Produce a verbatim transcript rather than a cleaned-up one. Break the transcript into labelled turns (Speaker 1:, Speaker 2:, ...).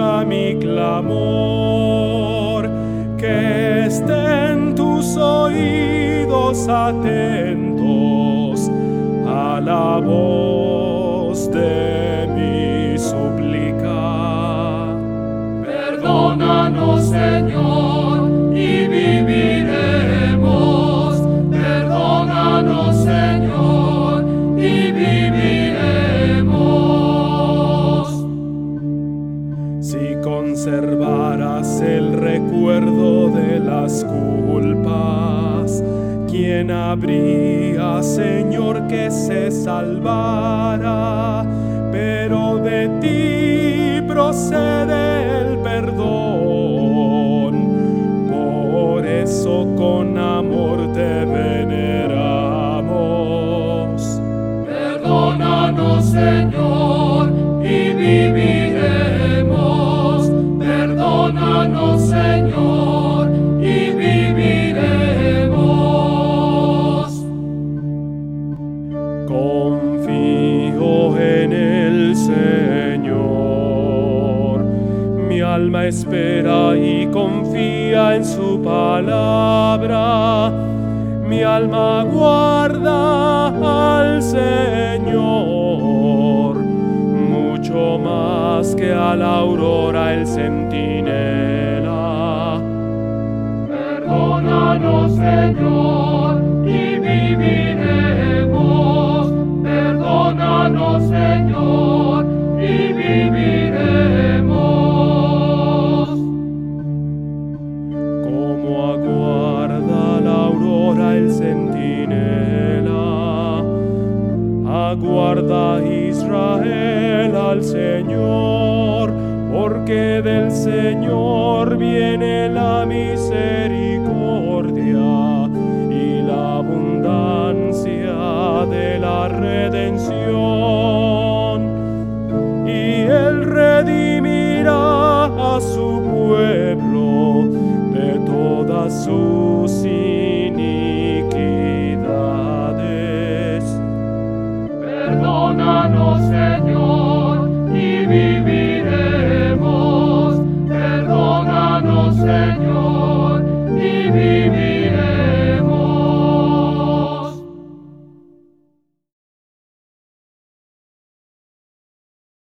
Speaker 1: escucha mi clamor, que estén tus oídos atentos a la voz de mi súplica.
Speaker 2: Perdónanos, Señor, y viviremos. Perdónanos, Señor, y viviremos.
Speaker 1: Si conservaras el recuerdo de las culpas, ¿quién habría, Señor, que se salvara? Pero de ti procede el perdón, por eso con amor te veneramos.
Speaker 2: Perdónanos, Señor, y viviremos. Perdónanos, Señor, y viviremos.
Speaker 1: Confío en el Señor, mi alma espera y confía en su palabra. Mi alma guarda al Señor, mucho más que a la aurora el centinela.
Speaker 2: Perdónanos, Señor, y viviremos. Perdónanos, Señor, y viviremos.
Speaker 1: Como aguarda la aurora el centinela, aguarda Israel al Señor, porque del Señor viene la misericordia